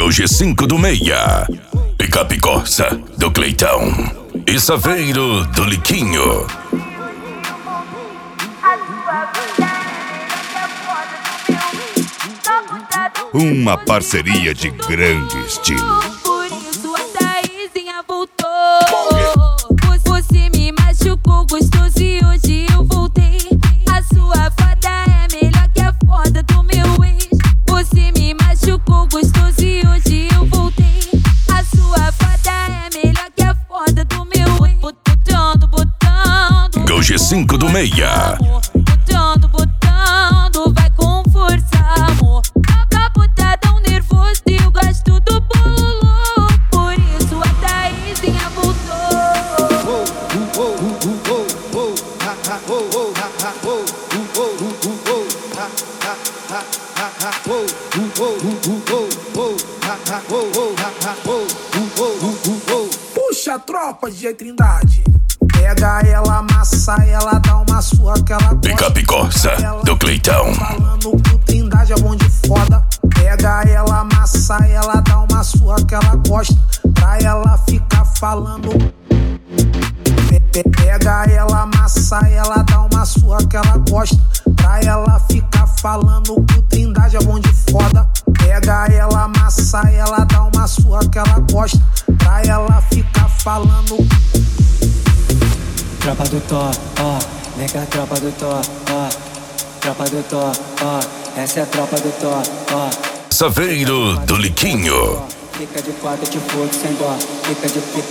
do G5 do Meia, Picape Corsa do Cleitão e Saveiro do Liquinho. Uma parceria de grande estilo. Por isso a Thaisinha voltou. Você me machucou gostoso e hoje eu voltei. A sua foda é melhor que a foda do meu ex. Você me machucou gostoso e hoje eu voltei. A sua foda é melhor que a foda do meu ex. Botando. Do G5 do Meia. Botando, vai com força, amor. Pra tão nervoso e eu gosto do bolo. Por isso a Thaisinha voltou. Puxa a tropa de Trindade. Pega ela, amassa ela, dá uma surra que ela gosta. Picape Corsa do Cleitão. Falando que o Trindade é bom de foda. Pega ela, amassa ela, dá uma surra que ela gosta. Pra ela ficar falando. Pega ela, amassa ela, dá uma surra que ela gosta. Pra ela ficar falando que o Trindade é bom de foda. Pega ela, amassa ela, dá uma surra que ela gosta. Pra ela ficar falando. Tropa do Tó, ó, vem cá, tropa do Tó, ó. Tropa do Tó, ó, essa é a tropa do Tó, ó. Saveiro do Liquinho. Fica de quatro, te foda sem dó. Fica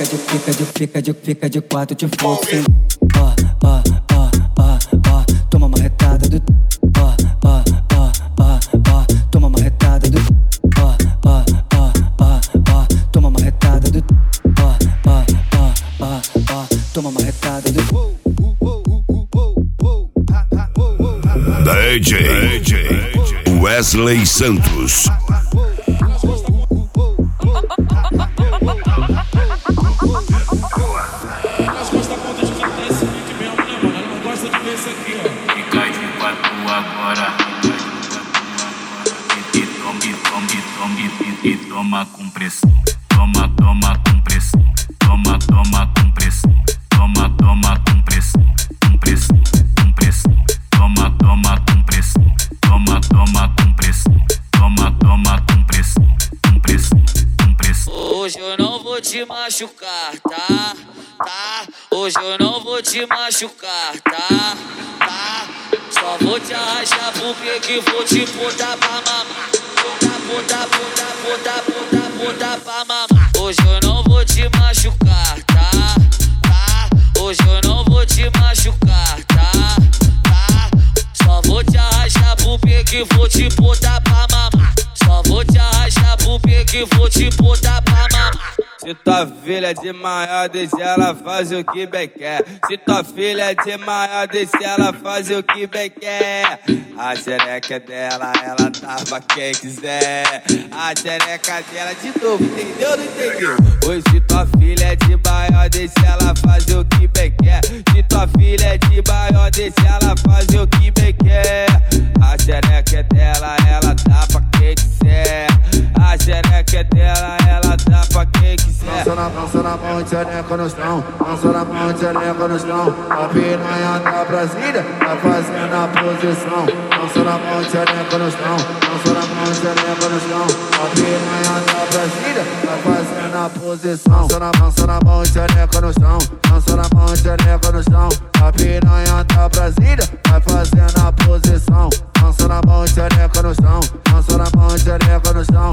de quatro, te foda sem dó. Ó, toma uma retada do. Ó, toma uma retada do. Ó, toma uma retada do. Ó, toma uma retada do. DJ Wesley Santos. E toma com pressão, toma com pressão, toma com pressão, toma com pressão, com pressão, toma com pressão, toma com pressão, toma com pressão, com pressão. Hoje eu não vou te machucar, tá? Hoje eu não vou te machucar, tá? Só vou te arrastar porque que vou te botar pra mamar. Botar pra mamar. Hoje eu não vou te machucar, tá? Hoje eu não vou te machucar, tá? Só vou te arrastar pro que vou te botar pra mamar. Só vou te arrastar pro que vou te botar pra mamar. Se tua filha é de maior, deixa ela fazer o que bem quer. Se tua filha é de maior, deixa ela fazer o que bem quer. A xereca dela, ela tá pra quem quiser. A xereca dela de novo, entendeu ou não entendeu? Hoje se tua filha é de maior, deixa ela fazer o que bem quer. Se tua filha é de maior, deixa ela fazer o que bem quer. A xereca dela, ela tá pra quem quiser. A xereca dela, ela tá pra quem quiser. Dança na mão, xereca no chão. Dança na mão, xereca no chão. A piranha da Brasília tá fazendo a posição. Dança na mão, xereca no chão. Dança na mão, xereca no chão. A piranha da Brasília tá fazendo a posição. Dança na mão, xereca no chão. Dança na mão, xereca no chão. A piranha da Brasília vai fazendo a posição. Dança na mão, xereca no chão. Dança na mão, xereca no chão.